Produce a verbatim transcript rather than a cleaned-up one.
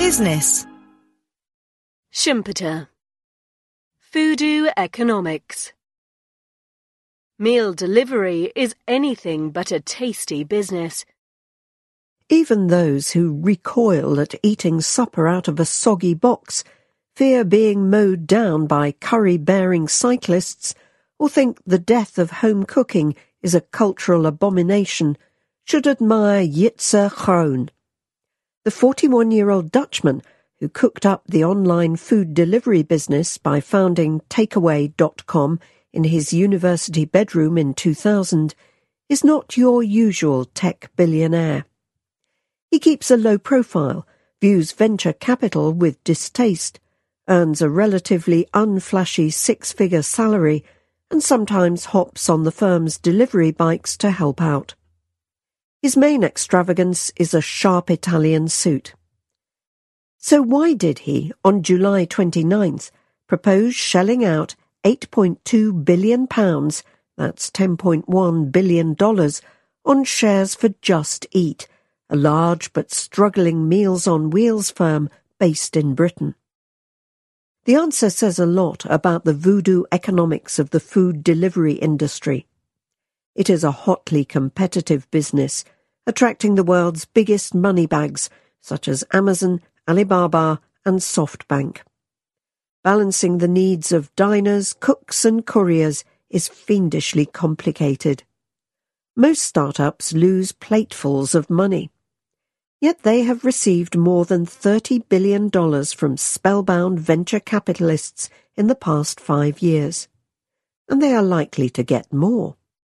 Business. Schumpeter. Voodoo economics. Meal delivery is anything but a tasty business. Even those who recoil at eating supper out of a soggy box, fear being mowed down by curry-bearing cyclists, or think the death of home cooking is a cultural abomination, should admire Jitse Groen. The forty-one-year-old Dutchman who cooked up the online food delivery business by founding Takeaway dot com in his university bedroom in two thousand, is not your usual tech billionaire. He keeps a low profile, views venture capital with distaste, earns a relatively unflashy six-figure salary, and sometimes hops on the firm's delivery bikes to help out. His main extravagance is a sharp Italian suit. So why did he, on July twenty-ninth, propose shelling out eight point two billion pounds, that's ten point one billion dollars, on shares for Just Eat, a large but struggling Meals on Wheels firm based in Britain? The answer says a lot about the voodoo economics of the food delivery industry. It is a hotly competitive business, attracting the world's biggest money bags, such as Amazon, Alibaba, and SoftBank. Balancing the needs of diners, cooks, and couriers is fiendishly complicated. Most startups lose platefuls of money. Yet they have received more than thirty billion dollars from spellbound venture capitalists in the past five years. And they are likely to get more.